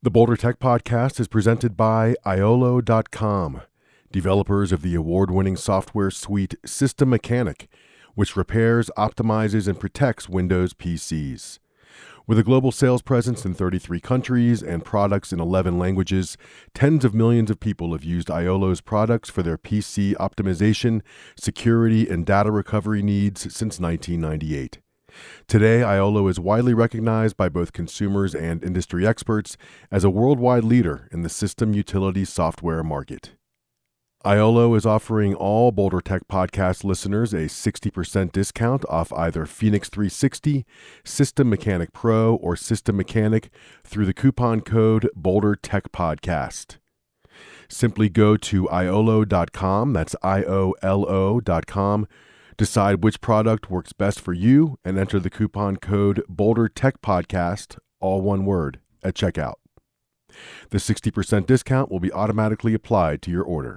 The Boulder Tech Podcast is presented by Iolo.com, developers of the award-winning software suite System Mechanic, which repairs, optimizes, and protects Windows PCs. With a global sales presence in 33 countries and products in 11 languages, tens of millions of people have used Iolo's products for their PC optimization, security, and data recovery needs since 1998. Today, Iolo is widely recognized by both consumers and industry experts as a worldwide leader in the system utility software market. Iolo is offering all Boulder Tech Podcast listeners a 60% discount off either Phoenix 360, System Mechanic Pro, or System Mechanic through the coupon code Boulder Tech Podcast. Simply go to Iolo.com, that's IOLO.com, decide which product works best for you, and enter the coupon code Boulder Tech Podcast, all one word, at checkout. The 60% discount will be automatically applied to your order.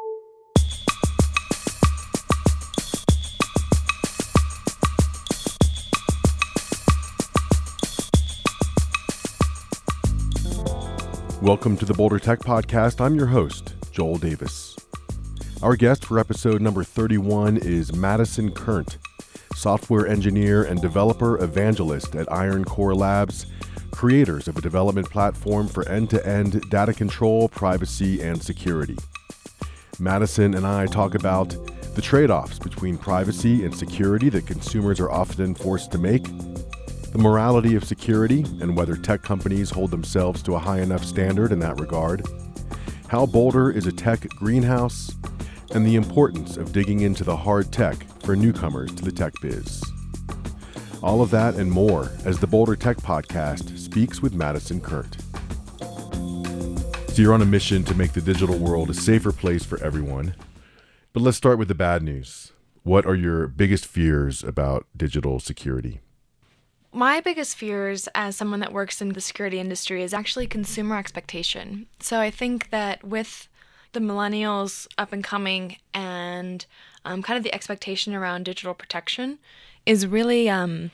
Welcome to the Boulder Tech Podcast. I'm your host, Joel Davis. Our guest for episode number 31 is Madison Curnt, software engineer and developer evangelist at Iron Core Labs, creators of a development platform for end-to-end data control, privacy, and security. Madison and I talk about the trade-offs between privacy and security that consumers are often forced to make, the morality of security and whether tech companies hold themselves to a high enough standard in that regard, how Boulder is a tech greenhouse, and the importance of digging into the hard tech for newcomers to the tech biz. All of that and more as the Boulder Tech Podcast speaks with Madison Curnt. So you're on a mission to make the digital world a safer place for everyone. But let's start with the bad news. What are your biggest fears about digital security? My biggest fears as someone that works in the security industry is actually consumer expectation. So I think that with the millennials up and coming and kind of the expectation around digital protection is really,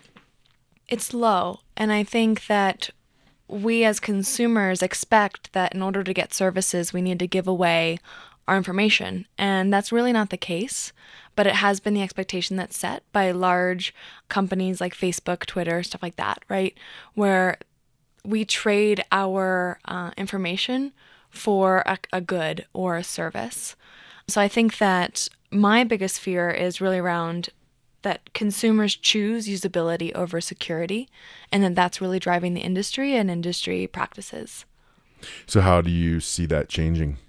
it's low. And I think that we as consumers expect that in order to get services, we need to give away our information. And that's really not the case. But it has been the expectation that's set by large companies like Facebook, Twitter, stuff like that, right? Where we trade our information for a good or a service. So I think that my biggest fear is really around that consumers choose usability over security, and then that's really driving the industry and industry practices. So how do you see that changing?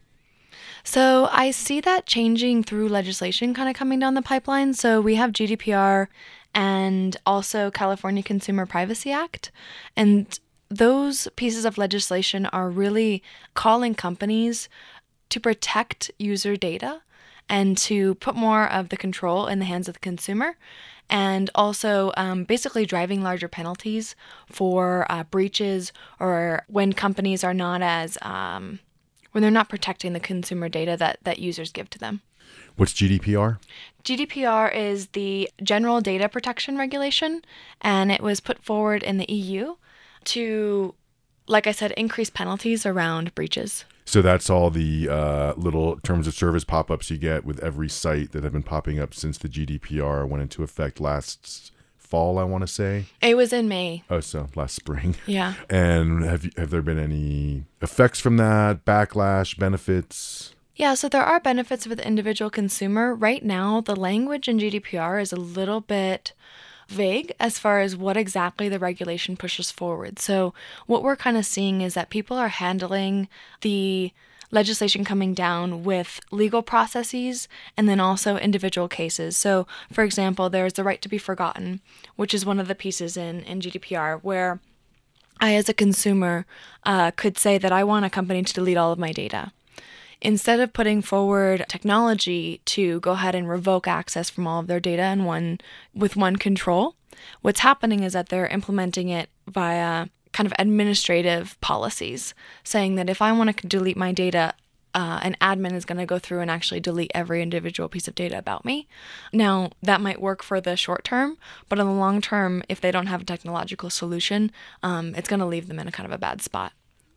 So I see that changing through legislation kind of coming down the pipeline. So we have GDPR and also California Consumer Privacy Act. And those pieces of legislation are really calling companies to protect user data and to put more of the control in the hands of the consumer, and also basically driving larger penalties for breaches or when companies are not as, when they're not protecting the consumer data that users give to them. What's GDPR? GDPR is the General Data Protection Regulation, and it was put forward in the EU to, like I said, increase penalties around breaches. So that's all the little terms of service pop-ups you get with every site that have been popping up since the GDPR went into effect last fall, I want to say. It was in May. Oh, so last spring. Yeah. And have there been any effects from that, backlash, benefits? Yeah, so there are benefits for the individual consumer. Right now, the language in GDPR is a little bit vague as far as what exactly the regulation pushes forward. So what we're kind of seeing is that people are handling the legislation coming down with legal processes and then also individual cases. So, for example, there's the right to be forgotten, which is one of the pieces in GDPR where I, as a consumer, could say that I want a company to delete all of my data. Instead of putting forward technology to go ahead and revoke access from all of their data with one control, what's happening is that they're implementing it via kind of administrative policies, saying that if I want to delete my data, an admin is going to go through and actually delete every individual piece of data about me. Now, that might work for the short term, but in the long term, if they don't have a technological solution, it's going to leave them in a kind of a bad spot.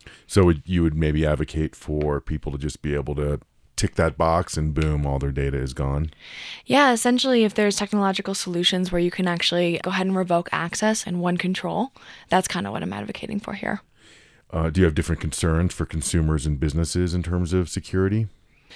You would maybe advocate for people to just be able to tick that box and boom, all their data is gone? Yeah, essentially, if there's technological solutions where you can actually go ahead and revoke access and one control, that's kind of what I'm advocating for here. Do you have different concerns for consumers and businesses in terms of security?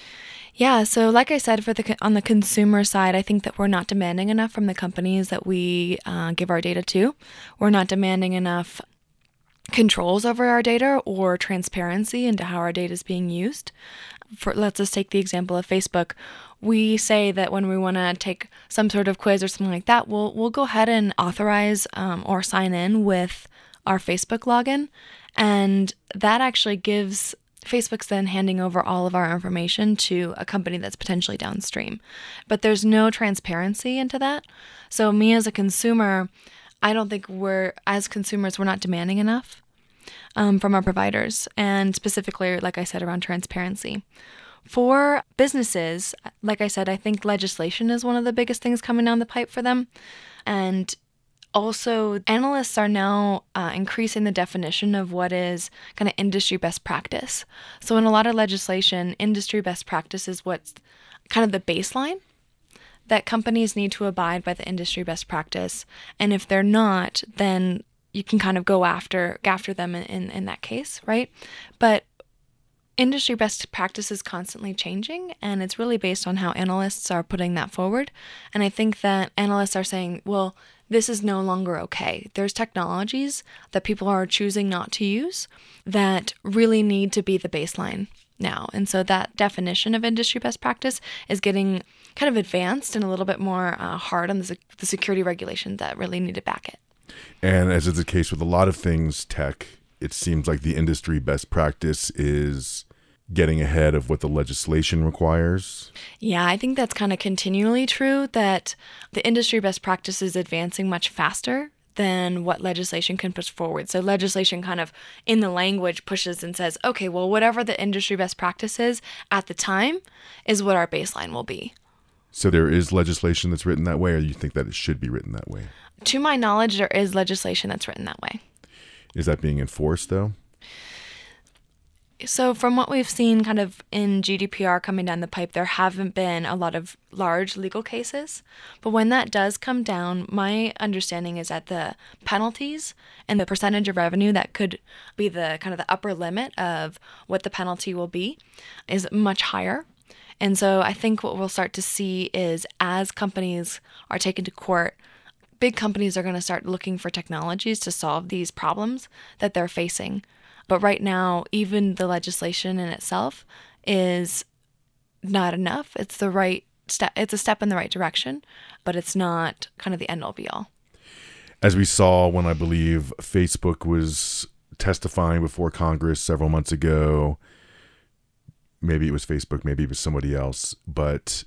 Yeah, so like I said, on the consumer side, I think that we're not demanding enough from the companies that we give our data to. We're not demanding enough controls over our data or transparency into how our data is being used. Let's just take the example of Facebook. We say that when we want to take some sort of quiz or something like that, we'll go ahead and authorize or sign in with our Facebook login, and that actually gives Facebook's then handing over all of our information to a company that's potentially downstream. But there's no transparency into that. So me as a consumer, I don't think as consumers, we're not demanding enough from our providers, and specifically, like I said, around transparency. For businesses, like I said, I think legislation is one of the biggest things coming down the pipe for them. And also, analysts are now increasing the definition of what is kind of industry best practice. So in a lot of legislation, industry best practice is what's kind of the baseline that companies need to abide by the industry best practice. And if they're not, then you can kind of go after them in that case, right? But industry best practice is constantly changing, and it's really based on how analysts are putting that forward. And I think that analysts are saying, well, this is no longer okay. There's technologies that people are choosing not to use that really need to be the baseline now. And so that definition of industry best practice is getting kind of advanced and a little bit more hard on the security regulations that really need to back it. And as is the case with a lot of things tech, it seems like the industry best practice is getting ahead of what the legislation requires. Yeah, I think that's kind of continually true, that the industry best practice is advancing much faster than what legislation can push forward. So legislation kind of in the language pushes and says, okay, well, whatever the industry best practice is at the time is what our baseline will be. So there is legislation that's written that way, or you think that it should be written that way? To my knowledge, there is legislation that's written that way. Is that being enforced, though? So from what we've seen kind of in GDPR coming down the pipe, there haven't been a lot of large legal cases. But when that does come down, my understanding is that the penalties and the percentage of revenue that could be the kind of the upper limit of what the penalty will be is much higher. And so I think what we'll start to see is as companies are taken to court, big companies are going to start looking for technologies to solve these problems that they're facing. But right now, even the legislation in itself is not enough. It's the right step. It's a step in the right direction, but it's not kind of the end all be all. As we saw when I believe Facebook was testifying before Congress several months ago, maybe it was Facebook, maybe it was somebody else. But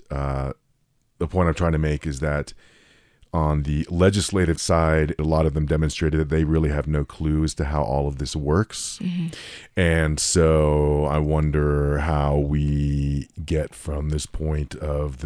the point I'm trying to make is that on the legislative side, a lot of them demonstrated that they really have no clue as to how all of this works. Mm-hmm. And so I wonder how we get from this point of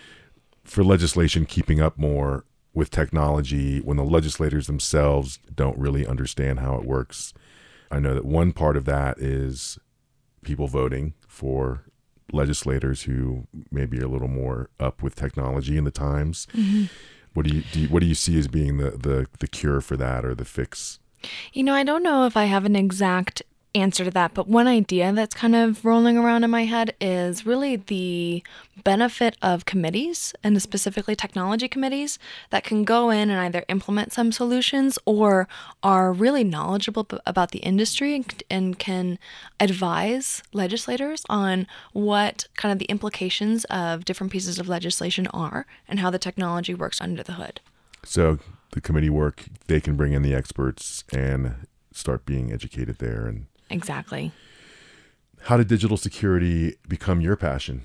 for legislation keeping up more with technology when the legislators themselves don't really understand how it works. I know that one part of that is people voting for legislators who maybe are a little more up with technology in the times. Mm-hmm. What do you see as being the cure for that, or the fix? I don't know if I have an exact answer to that, but one idea that's kind of rolling around in my head is really the benefit of committees, and specifically technology committees, that can go in and either implement some solutions or are really knowledgeable about the industry and can advise legislators on what kind of the implications of different pieces of legislation are and how the technology works under the hood. So the committee work, they can bring in the experts and start being educated there. And exactly. How did digital security become your passion?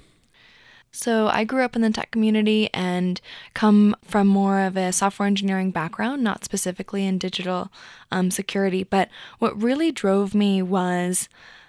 So I grew up in the tech community and come from more of a software engineering background, not specifically in digital security. But what really drove me was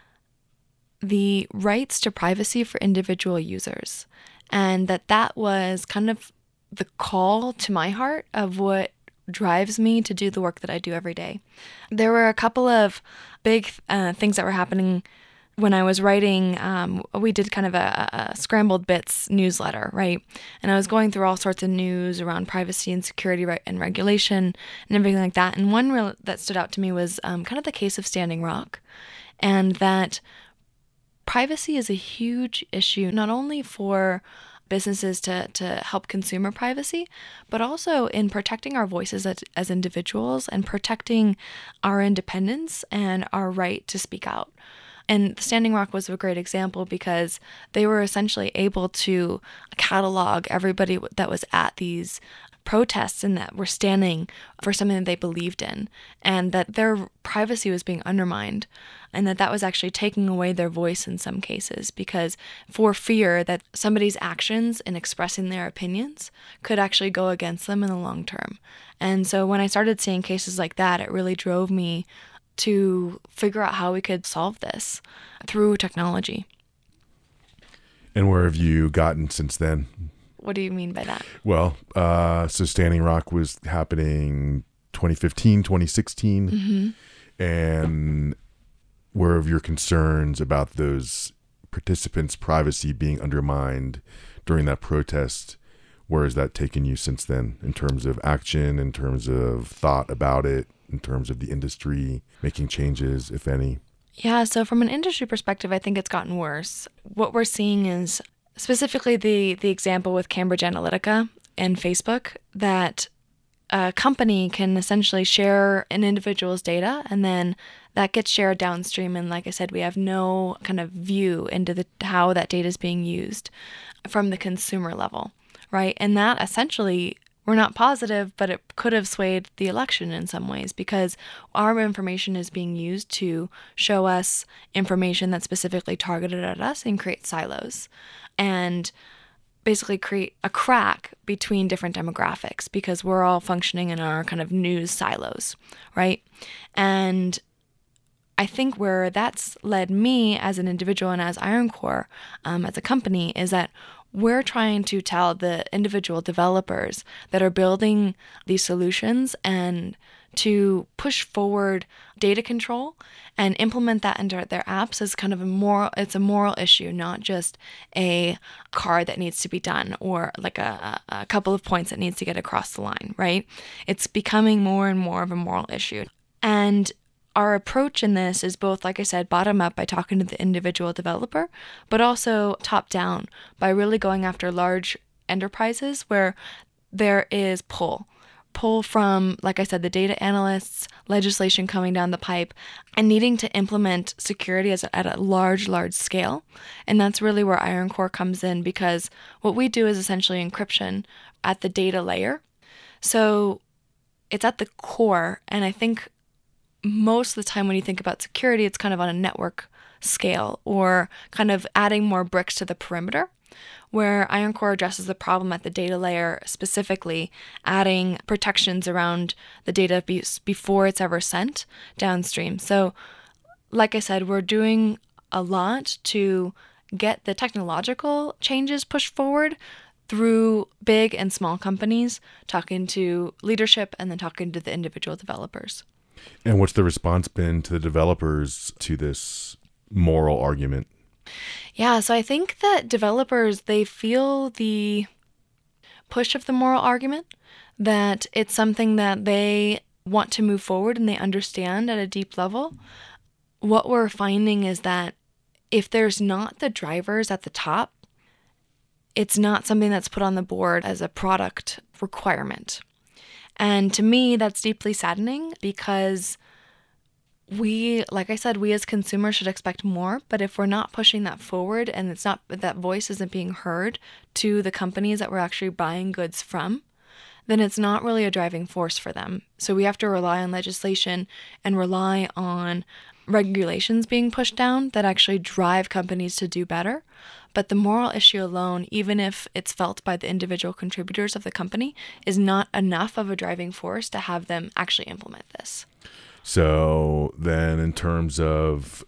the rights to privacy for individual users. And that was kind of the call to my heart of what drives me to do the work that I do every day. There were a couple of big things that were happening when I was writing. We did kind of a scrambled bits newsletter, right? And I was going through all sorts of news around privacy and security and regulation and everything like that. And one that stood out to me was kind of the case of Standing Rock, and that privacy is a huge issue, not only for businesses to help consumer privacy, but also in protecting our voices as individuals and protecting our independence and our right to speak out. And Standing Rock was a great example because they were essentially able to catalog everybody that was at these protests and that were standing for something that they believed in, and that their privacy was being undermined, and that was actually taking away their voice in some cases, because for fear that somebody's actions in expressing their opinions could actually go against them in the long term. And so when I started seeing cases like that, it really drove me to figure out how we could solve this through technology. And where have you gotten since then? What do you mean by that? Well, so Standing Rock was happening 2015, 2016. Mm-hmm. And where have your concerns about those participants' privacy being undermined during that protest, where has that taken you since then in terms of action, in terms of thought about it, in terms of the industry making changes, if any? Yeah, so from an industry perspective, I think it's gotten worse. What we're seeing is specifically the example with Cambridge Analytica and Facebook, that a company can essentially share an individual's data, and then that gets shared downstream. And like I said, we have no kind of view into how that data is being used from the consumer level, right? And that essentially, we're not positive, but it could have swayed the election in some ways, because our information is being used to show us information that's specifically targeted at us and create silos and basically create a crack between different demographics, because we're all functioning in our kind of news silos, right? And I think where that's led me as an individual and as IronCore, as a company, is that we're trying to tell the individual developers that are building these solutions and to push forward data control and implement that into their apps as kind of it's a moral issue, not just a card that needs to be done or like a couple of points that needs to get across the line, right? It's becoming more and more of a moral issue. And our approach in this is both, like I said, bottom up by talking to the individual developer, but also top down by really going after large enterprises where there is pull from, like I said, the data analysts, legislation coming down the pipe, and needing to implement security at a large scale. And that's really where IronCore comes in, because what we do is essentially encryption at the data layer. So it's at the core, and I think most of the time when you think about security, it's kind of on a network scale or kind of adding more bricks to the perimeter, where IronCore addresses the problem at the data layer, specifically adding protections around the data before it's ever sent downstream. So, like I said, we're doing a lot to get the technological changes pushed forward through big and small companies, talking to leadership and then talking to the individual developers. And what's the response been to the developers to this moral argument? Yeah, so I think that developers, they feel the push of the moral argument, that it's something that they want to move forward and they understand at a deep level. What we're finding is that if there's not the drivers at the top, it's not something that's put on the board as a product requirement. And to me, that's deeply saddening, because like I said, we as consumers should expect more, but if we're not pushing that forward and that voice isn't being heard to the companies that we're actually buying goods from, then it's not really a driving force for them. So we have to rely on legislation and rely on regulations being pushed down that actually drive companies to do better. But the moral issue alone, even if it's felt by the individual contributors of the company, is not enough of a driving force to have them actually implement this. So then in terms of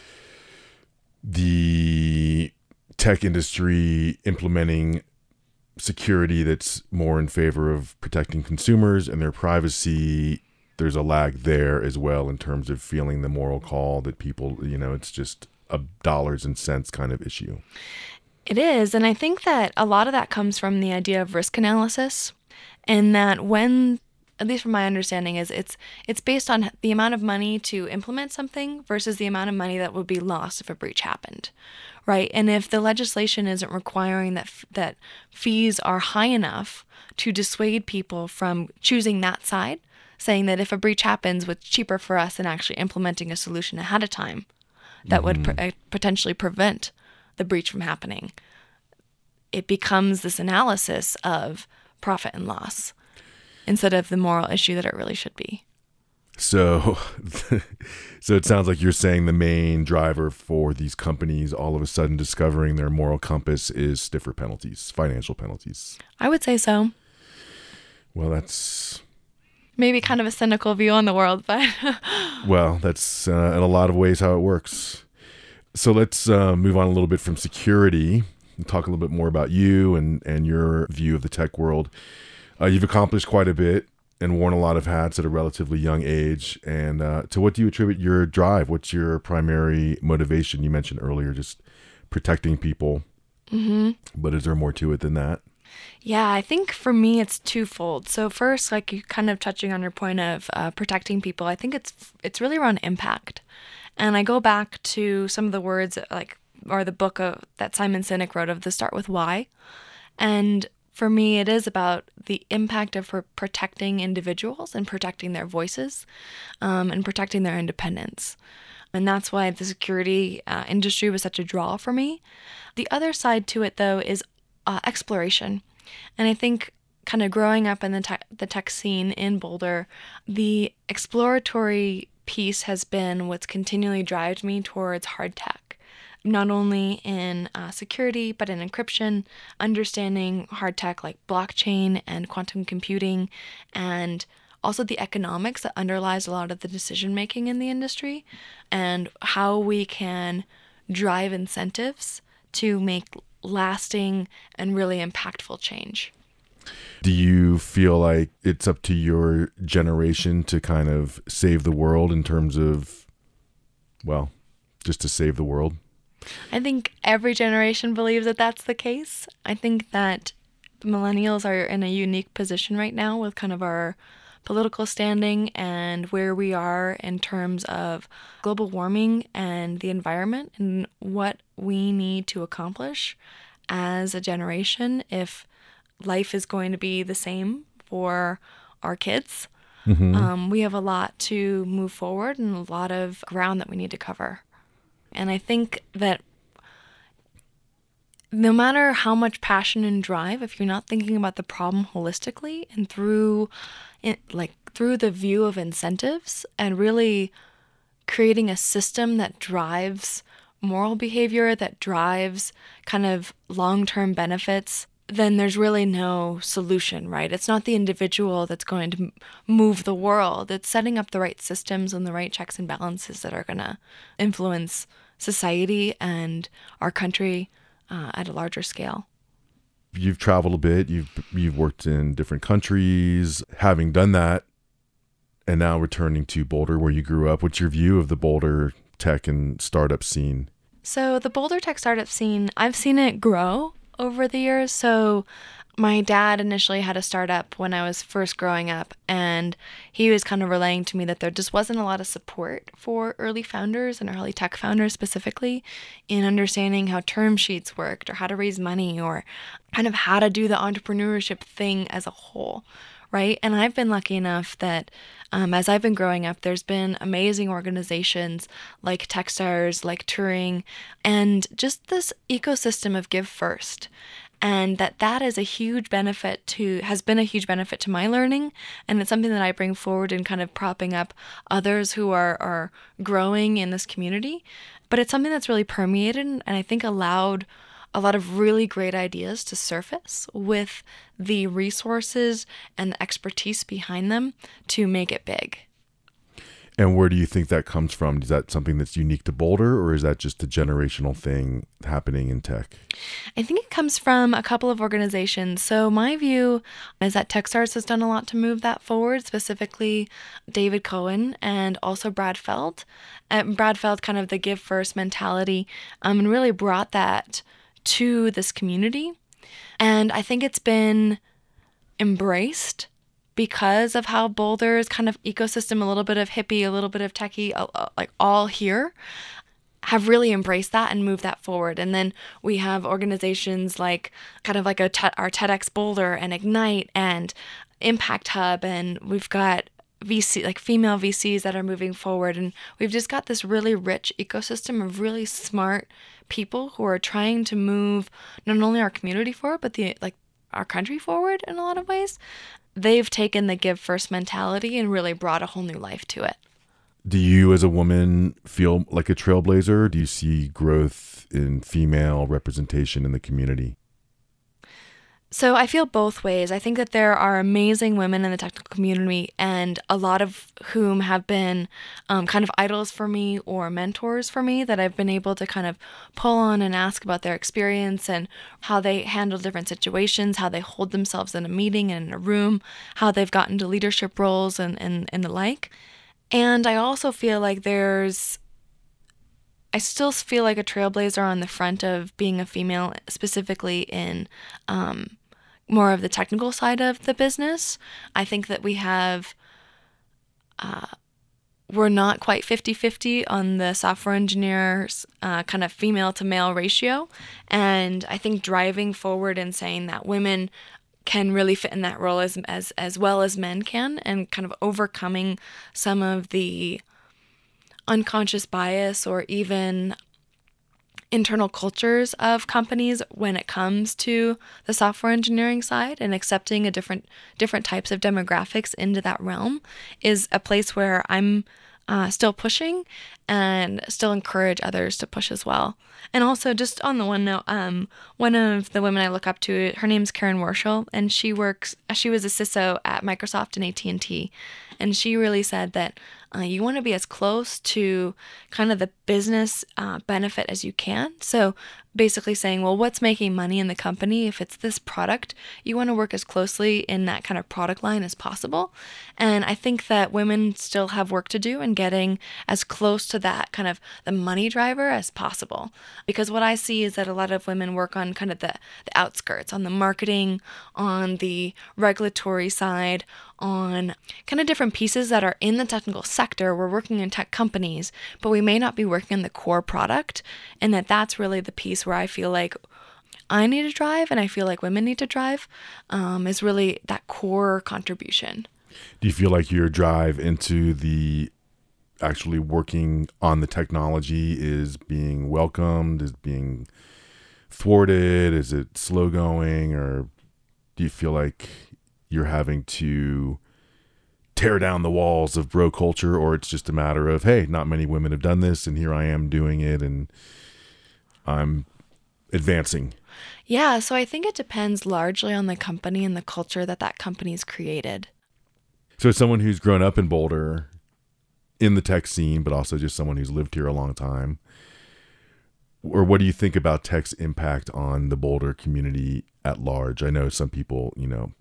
the tech industry implementing security that's more in favor of protecting consumers and their privacy, there's a lag there as well in terms of feeling the moral call that people, it's just a dollars and cents kind of issue. It is. And I think that a lot of that comes from the idea of risk analysis, and that when, at least from my understanding, is it's based on the amount of money to implement something versus the amount of money that would be lost if a breach happened, right? And if the legislation isn't requiring that fees are high enough to dissuade people from choosing that side, saying that if a breach happens, what's cheaper for us than actually implementing a solution ahead of time that would potentially prevent the breach from happening, it becomes this analysis of profit and loss instead of the moral issue that it really should be. So it sounds like you're saying the main driver for these companies all of a sudden discovering their moral compass is stiffer penalties, financial penalties. I would say so. Well, that's maybe kind of a cynical view on the world, but well, that's in a lot of ways how it works. So let's move on a little bit from security and talk a little bit more about you and your view of the tech world. You've accomplished quite a bit and worn a lot of hats at a relatively young age. And to what do you attribute your drive? What's your primary motivation? You mentioned earlier just protecting people, but is there more to it than that? Yeah, I think for me it's twofold. So first, like you kind of touching on your point of protecting people, I think it's really around impact. And I go back to some of the words or the book that Simon Sinek wrote of the Start With Why. And for me, it is about the impact of protecting individuals and protecting their voices and protecting their independence. And that's why the security industry was such a draw for me. The other side to it, though, is exploration. And I think kind of growing up in the tech scene in Boulder, the exploratory piece has been what's continually drives me towards hard tech. Not only in security, but in encryption, understanding hard tech like blockchain and quantum computing, and also the economics that underlies a lot of the decision making in the industry, and how we can drive incentives to make lasting and really impactful change. Do you feel like it's up to your generation to kind of save the world in terms of, well, just to save the world? I think every generation believes that that's the case. I think that millennials are in a unique position right now with kind of our political standing and where we are in terms of global warming and the environment and what we need to accomplish as a generation if life is going to be the same for our kids. We have a lot to move forward and a lot of ground that we need to cover. And I think that no matter how much passion and drive, if you're not thinking about the problem holistically and through the view of incentives and really creating a system that drives moral behavior, that drives kind of long-term benefits, then there's really no solution, right? It's not the individual that's going to move the world. It's setting up the right systems and the right checks and balances that are going to influence society and our country at a larger scale. You've traveled a bit. You've worked in different countries. Having done that, and now returning to Boulder, where you grew up, what's your view of the Boulder tech and startup scene? So the Boulder tech startup scene, I've seen it grow over the years. So my dad initially had a startup when I was first growing up, and he was kind of relaying to me that there just wasn't a lot of support for early founders and early tech founders specifically in understanding how term sheets worked or how to raise money or kind of how to do the entrepreneurship thing as a whole, right? And I've been lucky enough that as I've been growing up, there's been amazing organizations like Techstars, like Turing, and just this ecosystem of Give First. And that is a huge benefit has been a huge benefit to my learning. And it's something that I bring forward in kind of propping up others who are growing in this community. But it's something that's really permeated and I think allowed a lot of really great ideas to surface with the resources and the expertise behind them to make it big. And where do you think that comes from? Is that something that's unique to Boulder, or is that just a generational thing happening in tech? I think it comes from a couple of organizations. So my view is that Techstars has done a lot to move that forward, specifically David Cohen and also Brad Feld. Brad Feld, kind of the give first mentality, and really brought that to this community. And I think it's been embraced because of how Boulder's kind of ecosystem, a little bit of hippie, a little bit of techie, like all here, have really embraced that and moved that forward. And then we have organizations like kind of like our TEDx Boulder and Ignite and Impact Hub, and we've got VC, like female VCs that are moving forward. And we've just got this really rich ecosystem of really smart people who are trying to move not only our community forward, but our country forward in a lot of ways. They've taken the give first mentality and really brought a whole new life to it. Do you as a woman feel like a trailblazer? Do you see growth in female representation in the community? So I feel both ways. I think that there are amazing women in the technical community, and a lot of whom have been kind of idols for me or mentors for me that I've been able to kind of pull on and ask about their experience and how they handle different situations, how they hold themselves in a meeting and in a room, how they've gotten to leadership roles and the like. And I also feel like I still feel like a trailblazer on the front of being a female, specifically in more of the technical side of the business. I think that we're not quite 50-50 on the software engineers kind of female to male ratio. And I think driving forward and saying that women can really fit in that role as well as men can, and kind of overcoming some of the unconscious bias or even internal cultures of companies when it comes to the software engineering side, and accepting a different types of demographics into that realm is a place where I'm still pushing and still encourage others to push as well. And also, just on the one note, one of the women I look up to, her name's Karen Warshall, and she was a CISO at Microsoft and AT&T, and she really said that you want to be as close to kind of the business benefit as you can. So basically saying, well, what's making money in the company? If it's this product, you want to work as closely in that kind of product line as possible. And I think that women still have work to do in getting as close to that kind of the money driver as possible. Because what I see is that a lot of women work on kind of the outskirts, on the marketing, on the regulatory side, on kind of different pieces that are in the technical sector. We're working in tech companies, but we may not be working on the core product. And that's really the piece where I feel like I need to drive, and I feel like women need to drive, is really that core contribution. Do you feel like your drive into the actually working on the technology is being welcomed, is being thwarted? Is it slow going, or do you feel like you're having to tear down the walls of bro culture, or it's just a matter of, hey, not many women have done this and here I am doing it and I'm advancing? Yeah, so I think it depends largely on the company and the culture that company's created. So as someone who's grown up in Boulder in the tech scene, but also just someone who's lived here a long time, or what do you think about tech's impact on the Boulder community at large? I know some people,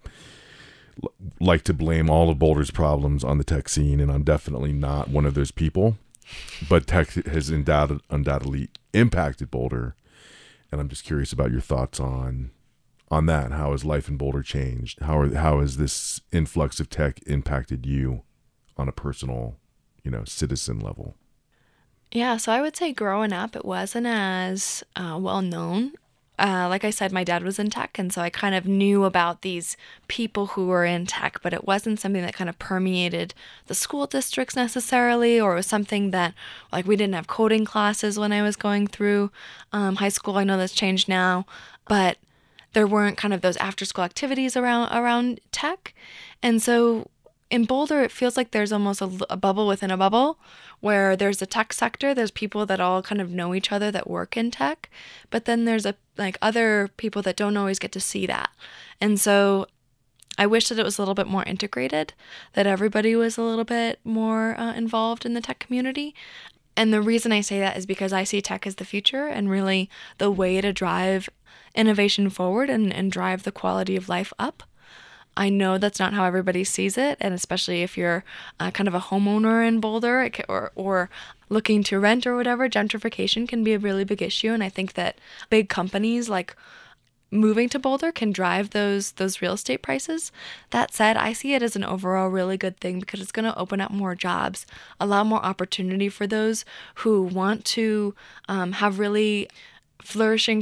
like to blame all of Boulder's problems on the tech scene, and I'm definitely not one of those people. But tech has undoubtedly impacted Boulder, and I'm just curious about your thoughts on that. How has life in Boulder changed? How has this influx of tech impacted you on a personal, citizen level? Yeah, so I would say growing up, it wasn't as well known. Like I said, my dad was in tech, and so I kind of knew about these people who were in tech, but it wasn't something that kind of permeated the school districts necessarily, or it was something that, like, we didn't have coding classes when I was going through high school. I know that's changed now, but there weren't kind of those after-school activities around tech. And so in Boulder, it feels like there's almost a bubble within a bubble, where there's a tech sector, there's people that all kind of know each other that work in tech, but then there's other people that don't always get to see that. And so I wish that it was a little bit more integrated, that everybody was a little bit more involved in the tech community. And the reason I say that is because I see tech as the future and really the way to drive innovation forward and drive the quality of life up. I know that's not how everybody sees it, and especially if you're kind of a homeowner in Boulder or looking to rent or whatever, gentrification can be a really big issue. And I think that big companies like moving to Boulder can drive those real estate prices. That said, I see it as an overall really good thing because it's going to open up more jobs, allow more opportunity for those who want to have really flourishing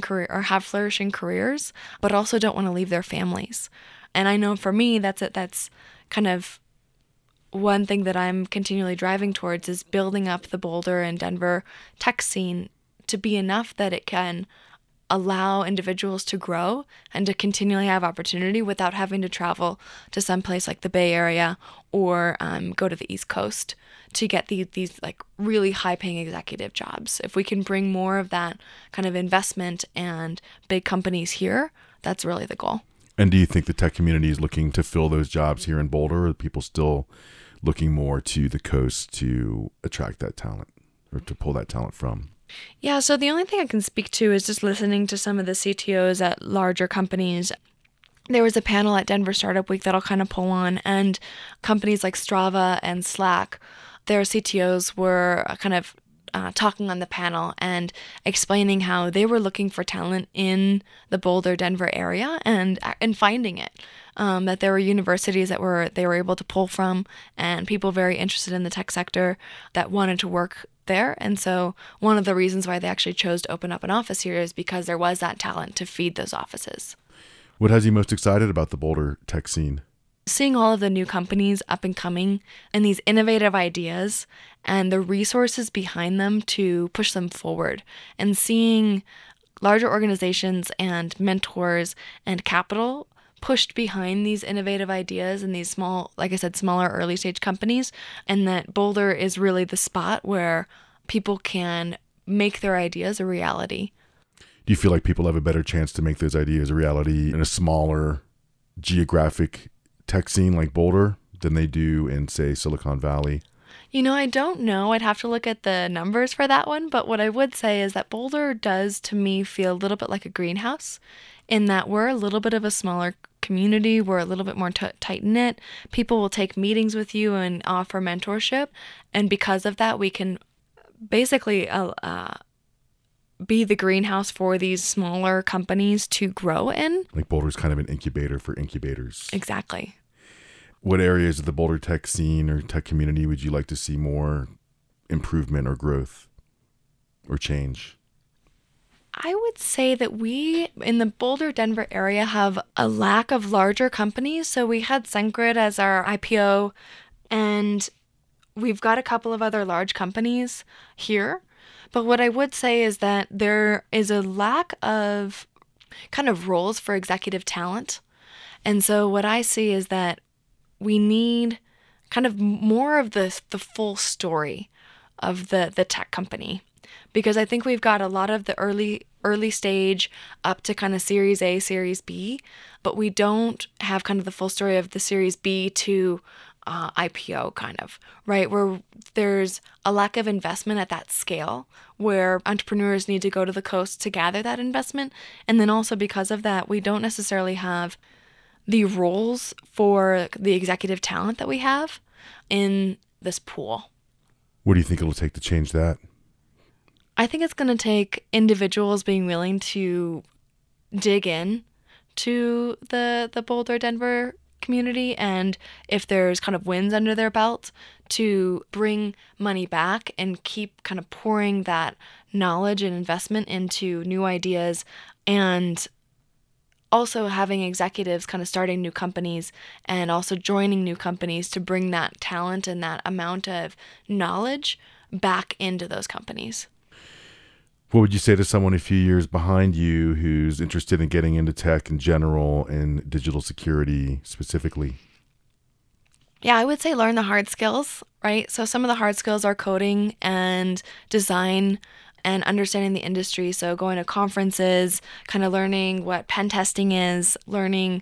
careers, but also don't want to leave their families. And I know for me, that's kind of one thing that I'm continually driving towards is building up the Boulder and Denver tech scene to be enough that it can allow individuals to grow and to continually have opportunity without having to travel to some place like the Bay Area or go to the East Coast to get these like really high-paying executive jobs. If we can bring more of that kind of investment and big companies here, that's really the goal. And do you think the tech community is looking to fill those jobs here in Boulder, or are people still looking more to the coast to attract that talent or to pull that talent from? Yeah, so the only thing I can speak to is just listening to some of the CTOs at larger companies. There was a panel at Denver Startup Week that I'll kind of pull on, and companies like Strava and Slack, their CTOs were kind of talking on the panel and explaining how they were looking for talent in the Boulder, Denver area and finding it. That there were universities that they were able to pull from and people very interested in the tech sector that wanted to work there. And so one of the reasons why they actually chose to open up an office here is because there was that talent to feed those offices. What has you most excited about the Boulder tech scene? Seeing all of the new companies up and coming and these innovative ideas and the resources behind them to push them forward, and seeing larger organizations and mentors and capital pushed behind these innovative ideas and these small, like I said, smaller early stage companies, and that Boulder is really the spot where people can make their ideas a reality. Do you feel like people have a better chance to make those ideas a reality in a smaller geographic tech scene like Boulder than they do in, say, Silicon Valley? You know, I don't know. I'd have to look at the numbers for that one. But what I would say is that Boulder does, to me, feel a little bit like a greenhouse in that we're a little bit of a smaller community. We're a little bit more tight-knit. People will take meetings with you and offer mentorship. And because of that, we can basically be the greenhouse for these smaller companies to grow in. Like Boulder's kind of an incubator for incubators. Exactly. What areas of the Boulder tech scene or tech community would you like to see more improvement or growth or change? I would say that we, in the Boulder, Denver area, have a lack of larger companies. So we had SendGrid as our IPO, and we've got a couple of other large companies here. But what I would say is that there is a lack of kind of roles for executive talent. And so what I see is that we need kind of more of the full story of the tech company. Because I think we've got a lot of the early stage up to kind of Series A, Series B, but we don't have kind of the full story of the Series B to IPO kind of, right? Where there's a lack of investment at that scale where entrepreneurs need to go to the coast to gather that investment. And then also because of that, we don't necessarily have the roles for the executive talent that we have in this pool. What do you think it'll take to change that? I think it's going to take individuals being willing to dig in to the Boulder, Denver community, and if there's kind of wins under their belt, to bring money back and keep kind of pouring that knowledge and investment into new ideas, and also having executives kind of starting new companies and also joining new companies to bring that talent and that amount of knowledge back into those companies. What would you say to someone a few years behind you who's interested in getting into tech in general and digital security specifically? Yeah, I would say learn the hard skills, right? So some of the hard skills are coding and design and understanding the industry. So going to conferences, kind of learning what pen testing is, learning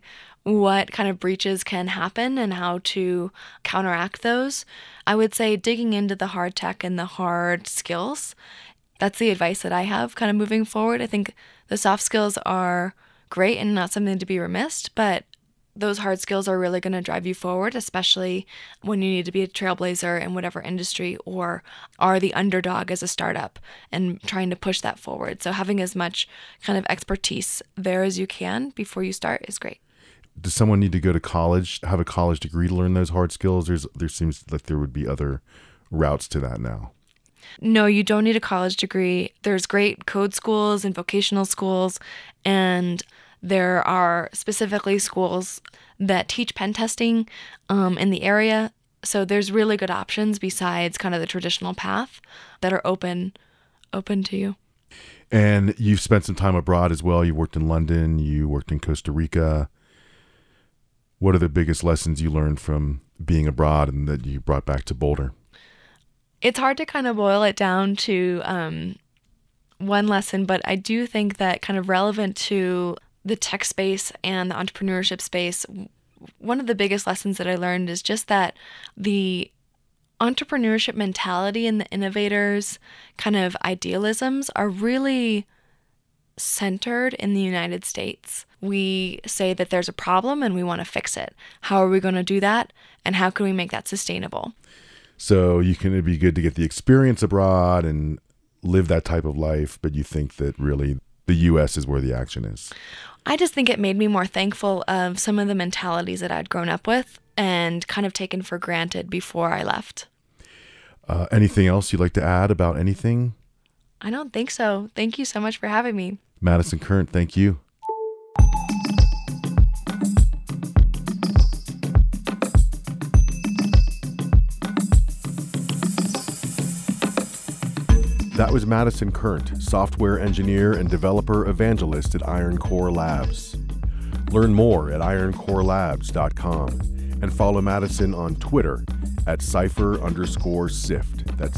what kind of breaches can happen and how to counteract those. I would say digging into the hard tech and the hard skills. That's the advice that I have kind of moving forward. I think the soft skills are great and not something to be remissed, but those hard skills are really going to drive you forward, especially when you need to be a trailblazer in whatever industry or are the underdog as a startup and trying to push that forward. So having as much kind of expertise there as you can before you start is great. Does someone need to go to college, have a college degree to learn those hard skills? There seems like there would be other routes to that now. No, you don't need a college degree. There's great code schools and vocational schools, and there are specifically schools that teach pen testing in the area. So there's really good options besides kind of the traditional path that are open to you. And you've spent some time abroad as well. You worked in London, you worked in Costa Rica. What are the biggest lessons you learned from being abroad and that you brought back to Boulder? It's hard to kind of boil it down to one lesson, but I do think that kind of relevant to the tech space and the entrepreneurship space, one of the biggest lessons that I learned is just that the entrepreneurship mentality and the innovators' kind of idealisms are really centered in the United States. We say that there's a problem and we want to fix it. How are we going to do that? And how can we make that sustainable? So it'd be good to get the experience abroad and live that type of life, but you think that really the U.S. is where the action is. I just think it made me more thankful of some of the mentalities that I'd grown up with and kind of taken for granted before I left. Anything else you'd like to add about anything? I don't think so. Thank you so much for having me. Madison Current, thank you. That was Madison Current, software engineer and developer evangelist at Iron Core Labs. Learn more at ironcorelabs.com and follow Madison on Twitter at Cypher_Sift. That's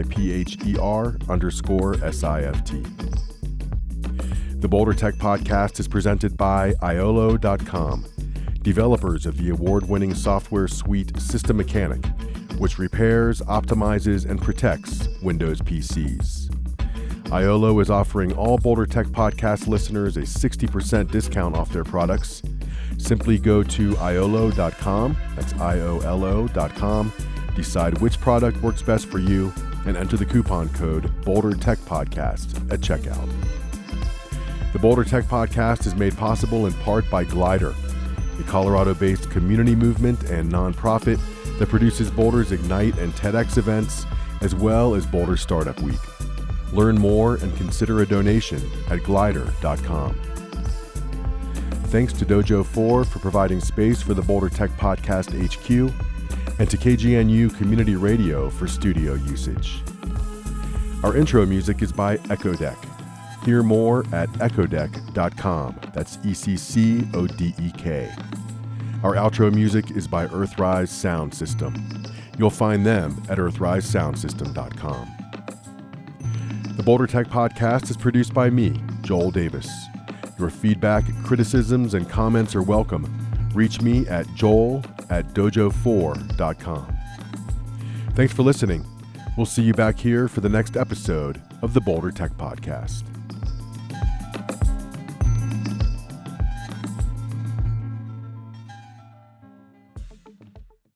CIPHER_SIFT. The Boulder Tech Podcast is presented by Iolo.com, developers of the award-winning software suite System Mechanic, which repairs, optimizes, and protects Windows PCs. Iolo is offering all Boulder Tech Podcast listeners a 60% discount off their products. Simply go to iolo.com, that's IOLO.com, decide which product works best for you, and enter the coupon code Boulder Tech Podcast at checkout. The Boulder Tech Podcast is made possible in part by Glider, a Colorado-based community movement and nonprofit that produces Boulder's Ignite and TEDx events, as well as Boulder Startup Week. Learn more and consider a donation at glider.com. Thanks to Dojo 4 for providing space for the Boulder Tech Podcast HQ, and to KGNU Community Radio for studio usage. Our intro music is by Echo Deck. Hear more at echodeck.com. That's ECCODEK. Our outro music is by Earthrise Sound System. You'll find them at earthrisesoundsystem.com. The Boulder Tech Podcast is produced by me, Joel Davis. Your feedback, criticisms, and comments are welcome. Reach me at joel@dojo4.com. Thanks for listening. We'll see you back here for the next episode of the Boulder Tech Podcast.